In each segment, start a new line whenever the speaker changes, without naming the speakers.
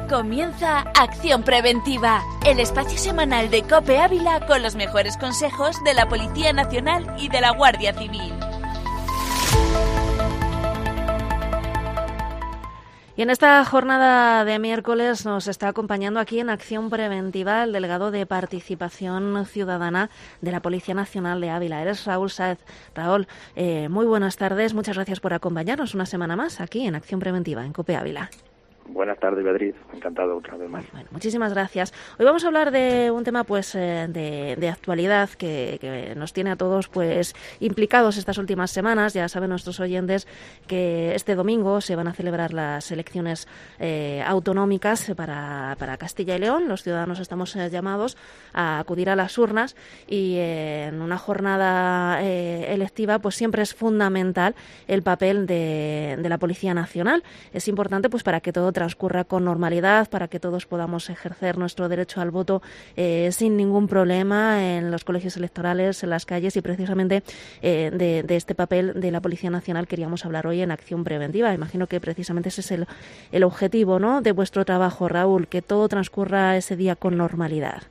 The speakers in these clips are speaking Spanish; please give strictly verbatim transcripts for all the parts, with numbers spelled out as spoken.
Comienza Acción Preventiva, el espacio semanal de COPE Ávila con los mejores consejos de la Policía Nacional y de la Guardia Civil.
Y en esta jornada de miércoles nos está acompañando aquí en Acción Preventiva el delegado de Participación Ciudadana de la Policía Nacional de Ávila. Eres Raúl Sáez. Raúl, eh, muy buenas tardes. Muchas gracias por acompañarnos una semana más aquí en Acción Preventiva, en COPE Ávila.
Buenas tardes, Beatriz. Encantado otra vez más.
Bueno, muchísimas gracias. Hoy vamos a hablar de un tema pues eh, de, de actualidad que, que nos tiene a todos pues implicados estas últimas semanas. Ya saben nuestros oyentes que este domingo se van a celebrar las elecciones eh, autonómicas para, para Castilla y León. Los ciudadanos estamos eh, llamados a acudir a las urnas y eh, en una jornada eh, electiva pues siempre es fundamental el papel de, de la Policía Nacional. Es importante pues para que todo transcurra con normalidad, para que todos podamos ejercer nuestro derecho al voto eh, sin ningún problema en los colegios electorales, en las calles, y precisamente eh, de, de este papel de la Policía Nacional queríamos hablar hoy en Acción Preventiva. Imagino que precisamente ese es el, el objetivo, ¿no?, de vuestro trabajo, Raúl, que todo transcurra ese día con normalidad.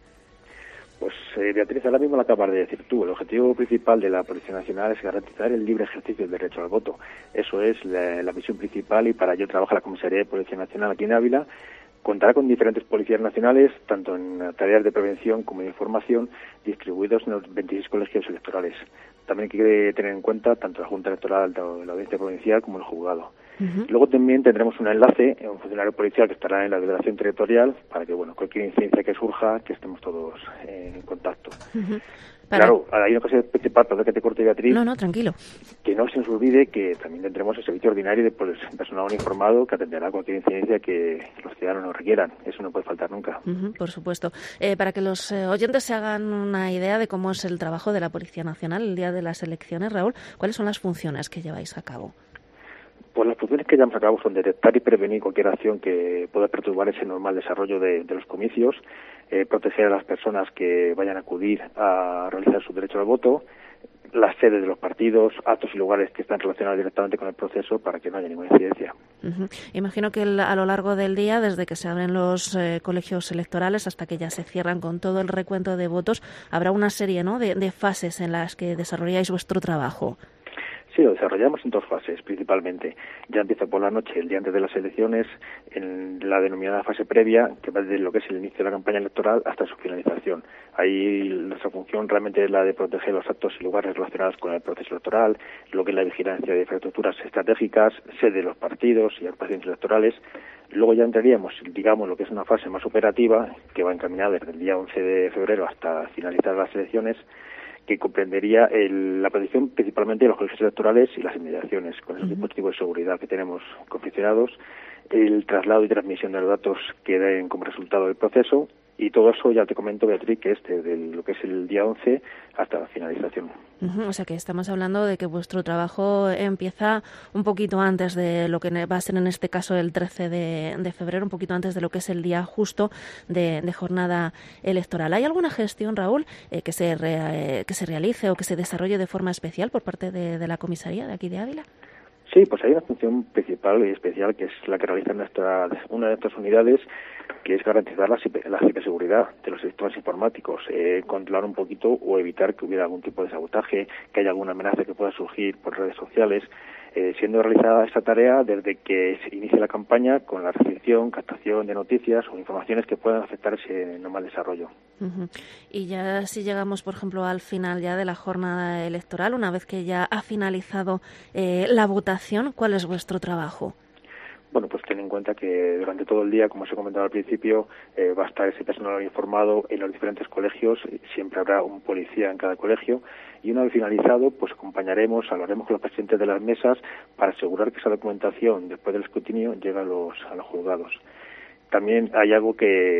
Pues eh, Beatriz, ahora mismo lo acabas de decir tú. El objetivo principal de la Policía Nacional es garantizar el libre ejercicio del derecho al voto. Eso es la, la misión principal, y para ello trabaja la Comisaría de Policía Nacional aquí en Ávila. Contará con diferentes policías nacionales, tanto en tareas de prevención como de información, distribuidos en los veintiséis colegios electorales. También hay que tener en cuenta tanto la Junta Electoral de la Audiencia Provincial como el juzgado. Uh-huh. Luego también tendremos un enlace, un funcionario policial que estará en la delegación territorial para que, bueno, cualquier incidencia que surja, que estemos todos eh, en contacto. Uh-huh. Para... Claro, hay una cosa principal, perdón que te corte, Beatriz.
No, no, tranquilo.
Que no se nos olvide que también tendremos el servicio ordinario de pues, personal uniformado que atenderá cualquier incidencia que los ciudadanos nos requieran. Eso no puede faltar nunca.
Uh-huh, por supuesto. Eh, para que los eh, oyentes se hagan una idea de cómo es el trabajo de la Policía Nacional el día de las elecciones, Raúl, ¿cuáles son las funciones que lleváis a cabo?
Pues las funciones que llevamos a cabo son detectar y prevenir cualquier acción que pueda perturbar ese normal desarrollo de, de los comicios, eh, proteger a las personas que vayan a acudir a realizar su derecho al voto, las sedes de los partidos, actos y lugares que están relacionados directamente con el proceso para que no haya ninguna incidencia.
Uh-huh. Imagino que el, a lo largo del día, desde que se abren los eh, colegios electorales hasta que ya se cierran con todo el recuento de votos, habrá una serie, ¿no?, de, de fases en las que desarrolláis vuestro trabajo.
Sí, lo desarrollamos en dos fases, principalmente. Ya empieza por la noche, el día antes de las elecciones, en la denominada fase previa, que va desde lo que es el inicio de la campaña electoral hasta su finalización. Ahí nuestra función realmente es la de proteger los actos y lugares relacionados con el proceso electoral, lo que es la vigilancia de infraestructuras estratégicas, sede de los partidos y agrupaciones electorales. Luego ya entraríamos, digamos, lo que es una fase más operativa, que va encaminada desde el día once de febrero hasta finalizar las elecciones, que comprendería el, la protección principalmente de los colegios electorales y las inmediaciones, con esos uh-huh. dispositivos de seguridad que tenemos confeccionados, el traslado y transmisión de los datos que den como resultado del proceso, y todo eso ya te comento, Beatriz, que este, de lo que es el día once hasta la finalización.
Uh-huh. O sea que estamos hablando de que vuestro trabajo empieza un poquito antes de lo que va a ser en este caso el trece de, de febrero, un poquito antes de lo que es el día justo de, de jornada electoral. ¿Hay alguna gestión, Raúl, eh, que se re, eh, que se realice o que se desarrolle de forma especial por parte de, de la comisaría de aquí de Ávila?
Sí, pues hay una función principal y especial que es la que realiza nuestra, una de nuestras unidades, que es garantizar la, la ciberseguridad de los sistemas informáticos, eh, controlar un poquito o evitar que hubiera algún tipo de sabotaje, que haya alguna amenaza que pueda surgir por redes sociales, eh, siendo realizada esta tarea desde que se inicia la campaña con la recepción, captación de noticias o informaciones que puedan afectar ese normal desarrollo.
Uh-huh. Y ya si llegamos, por ejemplo, al final ya de la jornada electoral, una vez que ya ha finalizado eh, la votación, ¿cuál es vuestro trabajo?
Bueno, pues ten en cuenta que durante todo el día, como os he comentado al principio, eh, va a estar ese personal informado en los diferentes colegios, siempre habrá un policía en cada colegio, y una vez finalizado, pues acompañaremos, hablaremos con los presidentes de las mesas para asegurar que esa documentación, después del escrutinio, llega a los, a los juzgados. También hay algo que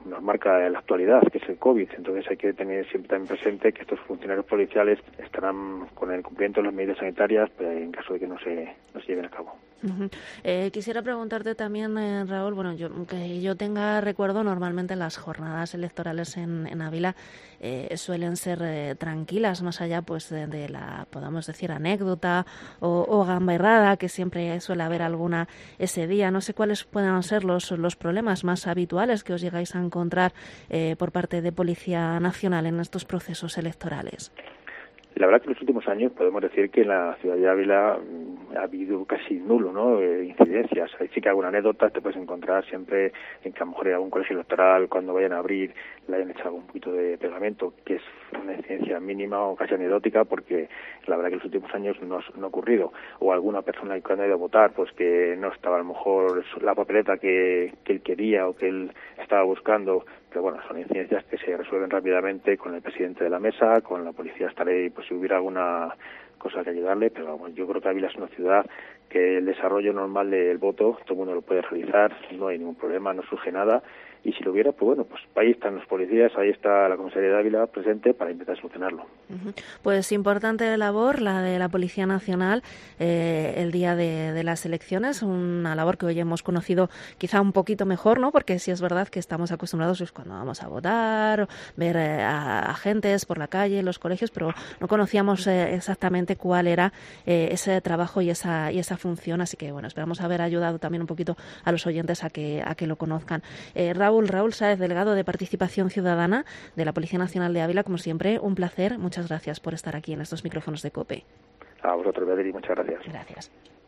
nos marca la actualidad, que es el COVID. Entonces hay que tener siempre también presente que estos funcionarios policiales estarán con el cumplimiento de las medidas sanitarias en caso de que no se, no se lleven a cabo.
Uh-huh. Eh, quisiera preguntarte también, eh, Raúl, bueno, yo, que yo tenga recuerdo, normalmente las jornadas electorales en, en Ávila eh, suelen ser eh, tranquilas, más allá pues de, de la, podamos decir, anécdota o, o gamberrada, que siempre suele haber alguna ese día. No sé cuáles puedan ser los, los problemas más habituales que os llegáis a encontrar eh, por parte de Policía Nacional en estos procesos electorales.
La verdad que en los últimos años podemos decir que en la ciudad de Ávila ha habido casi nulo, ¿no?, eh, incidencias. Ahí sí que alguna anécdota te puedes encontrar siempre en que a lo mejor en algún colegio electoral, cuando vayan a abrir, le hayan echado un poquito de pegamento, que es una incidencia mínima o casi anecdótica, porque la verdad que en los últimos años no, no ha ocurrido. O alguna persona que ha ido a votar, pues que no estaba a lo mejor la papeleta que, que él quería o que él estaba buscando. Pero bueno, son incidencias que se resuelven rápidamente con el presidente de la mesa, con la policía estaré, pues si hubiera alguna cosa que ayudarle, pero vamos, yo creo que Ávila es una ciudad que el desarrollo normal del voto, todo el mundo lo puede realizar, no hay ningún problema, no surge nada, y si lo hubiera, pues bueno, pues ahí están los policías, ahí está la comisaría de Ávila presente para intentar solucionarlo.
Uh-huh. Pues importante labor la de la Policía Nacional eh, el día de, de las elecciones, una labor que hoy hemos conocido quizá un poquito mejor, ¿no? Porque sí es verdad que estamos acostumbrados pues, cuando vamos a votar, ver eh, a agentes por la calle, en los colegios, pero no conocíamos eh, exactamente cuál era eh, ese trabajo y esa y esa función, así que bueno, esperamos haber ayudado también un poquito a los oyentes a que a que lo conozcan. Eh, Raúl, Raúl Sáez, delegado de Participación Ciudadana de la Policía Nacional de Ávila, como siempre, un placer. Muchas gracias por estar aquí en estos micrófonos de COPE.
A vosotros, Beatriz, muchas gracias.
Gracias.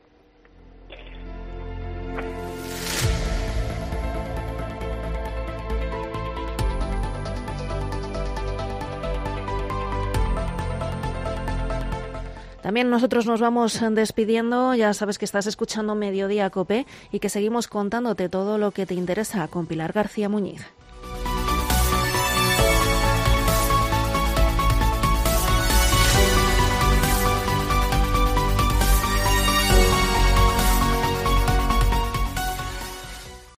También nosotros nos vamos despidiendo. Ya sabes que estás escuchando Mediodía COPE y que seguimos contándote todo lo que te interesa con Pilar García Muñiz.